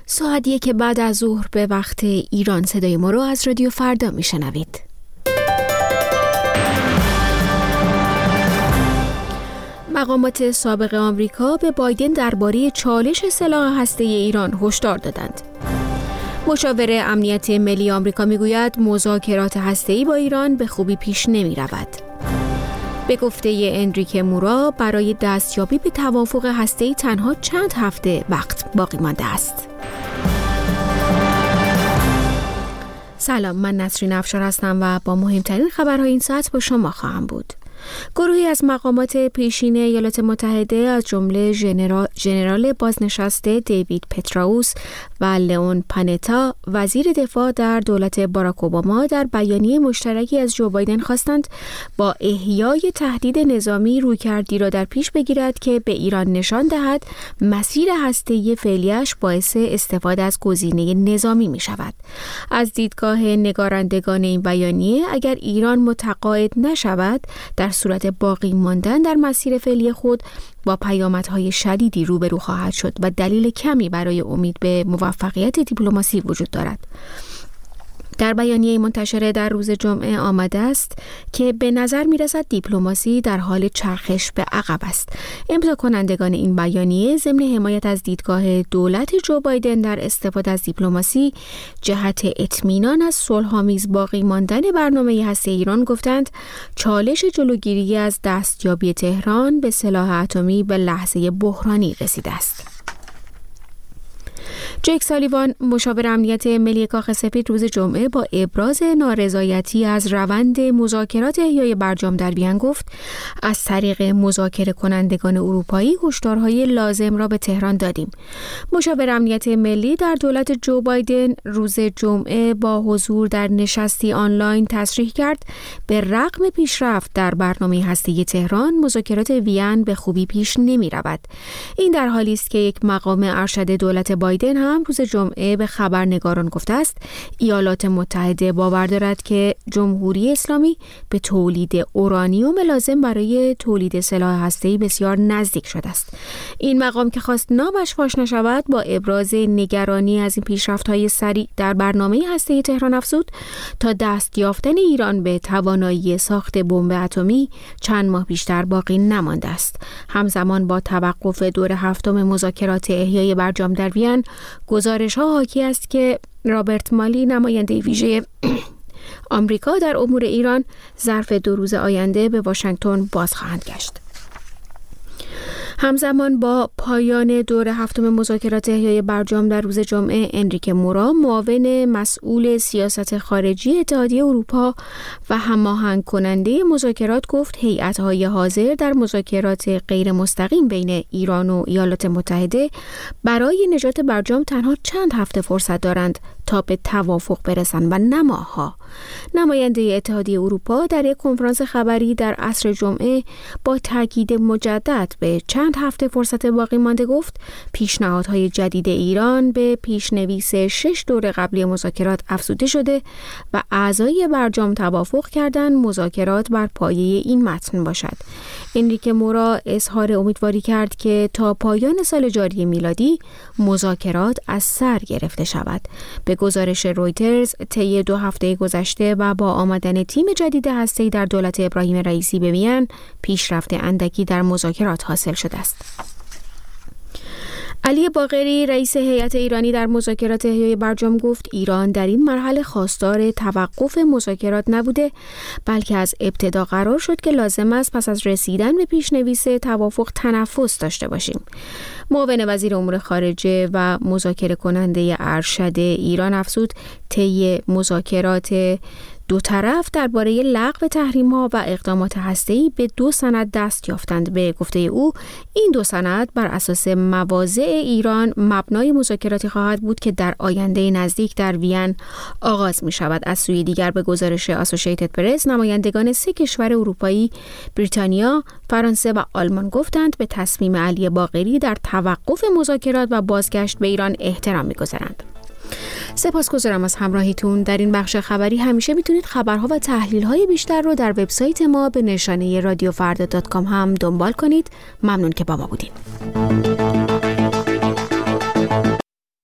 ساعتیه که بعد از ظهر به وقت ایران صدای ما رو از رادیو فردا میشنوید. مقامات سابق آمریکا به بایدن درباره چالش سلاح هسته‌ای ایران هشدار دادند. مشاور امنیت ملی آمریکا میگوید مذاکرات هسته‌ای با ایران به خوبی پیش نمی رود. به گفته انریکه مورا برای دستیابی به توافق هسته‌ای تنها چند هفته وقت باقی مانده است. سلام، من نسرین افشار هستم و با مهمترین خبرهای این ساعت با شما خواهم بود. گروهی از مقامات پیشین ایالات متحده از جمله ژنرال بازنشسته دیوید پتراوس و لئون پانتا وزیر دفاع در دولت باراک اوباما در بیانیه مشترکی از جو بایدن خواستند با احیای تهدید نظامی رویکردی را در پیش بگیرد که به ایران نشان دهد مسیر هسته‌ای فعلیش باعث استفاده از گزینه نظامی می شود. از دیدگاه نگارندگان این بیانیه اگر ایران متقاعد نشود در صورت باقی ماندن در مسیر فعلی خود با پیامدهای شدیدی روبرو خواهد شد و دلیل کمی برای امید به موفقیت دیپلماسی وجود دارد. در بیانیه منتشر در روز جمعه آمده است که به نظر می‌رسد دیپلماسی در حال چرخش به عقب است. امضا کنندگان این بیانیه ضمن حمایت از دیدگاه دولت جو بایدن در استفاده از دیپلماسی جهت اطمینان از صلح‌آمیز باقی ماندن برنامه هسته‌ای ایران گفتند چالش جلوگیری از دستیابی تهران به سلاح اتمی به لحظه بحرانی رسیده است. جیک سالیوان مشاور امنیت ملی کاخ سفید روز جمعه با ابراز نارضایتی از روند مذاکرات احیای برجام در وین گفت از طریق مذاکره کنندگان اروپایی هشدارهای لازم را به تهران دادیم. مشاور امنیت ملی در دولت جو بایدن روز جمعه با حضور در نشستی آنلاین تصریح کرد به رغم پیشرفت در برنامه هسته‌ای تهران مذاکرات وین به خوبی پیش نمی رود. این در حالی است که یک مقام ارشد دولت بایدن هم روز جمعه به خبرنگاران گفته است ایالات متحده باور دارد که جمهوری اسلامی به تولید اورانیوم لازم برای تولید سلاح هسته‌ای بسیار نزدیک شده است. این مقام که خواست نامش فاش نشود با ابراز نگرانی از این پیشرفت‌های سریع در برنامه هسته‌ای تهران افزود تا دست یافتن ایران به توانایی ساخت بمب اتمی چند ماه بیشتر باقی نمانده است. همزمان با توقف دور هفتم مذاکرات احیای برجام در وین گزارش‌ها حاکی است که رابرت مالی نماینده ویژه آمریکا در امور ایران ظرف 2 روز آینده به واشنگتن باز خواهند گشت. همزمان با پایان دور هفتم مذاکرات احیای برجام در روز جمعه انریکه مورا معاون مسئول سیاست خارجی اتحادیه اروپا و هماهنگ کننده مذاکرات گفت هیئت‌های حاضر در مذاکرات غیر مستقیم بین ایران و ایالات متحده برای نجات برجام تنها چند هفته فرصت دارند تا به توافق برسند و نه ماه‌ها. نماینده اتحادیه اروپا در یک کنفرانس خبری در عصر جمعه با تاکید مجدد به چند هفته فرصت باقی مانده گفت پیشنهادهای جدید ایران به پیشنویس 6 دور قبلی مذاکرات افزوده شده و اعضای برجام توافق کردند مذاکرات بر پایه این متن باشد. انریکه مورا اظهار امیدواری کرد که تا پایان سال جاری میلادی مذاکرات از سر گرفته شود. به گزارش رویترز طی 2 هفته گذشته و با آمدن تیم جدید هسته‌ای در دولت ابراهیم رئیسی به وین پیشرفت اندکی در مذاکرات حاصل شده است. علی باقری رئیس هیئت ایرانی در مذاکرات احیای برجام گفت ایران در این مرحله خواستار توقف مذاکرات نبوده بلکه از ابتدا قرار شد که لازم است پس از رسیدن به پیشنویس توافق تنفس داشته باشیم. معاون وزیر امور خارجه و مذاکره کننده ارشد ایران افزود طی مذاکرات دو طرف درباره لغو تحریم‌ها و اقدامات هسته‌ای به 2 سند دست یافتند. به گفته او این 2 سند بر اساس مواضع ایران مبنای مذاکراتی خواهد بود که در آینده نزدیک در وین آغاز می شود. از سوی دیگر به گزارش اسوسییتد پرس نمایندگان 3 کشور اروپایی بریتانیا، فرانسه و آلمان گفتند به تصمیم علی باقری در توقف مذاکرات و بازگشت به ایران احترام می‌گذارند. سپاسگزارم از همراهیتون. در این بخش خبری همیشه میتونید خبرها و تحلیل‌های بیشتر رو در وبسایت ما به نشانه رادیوفردا.com هم دنبال کنید. ممنون که با ما بودین.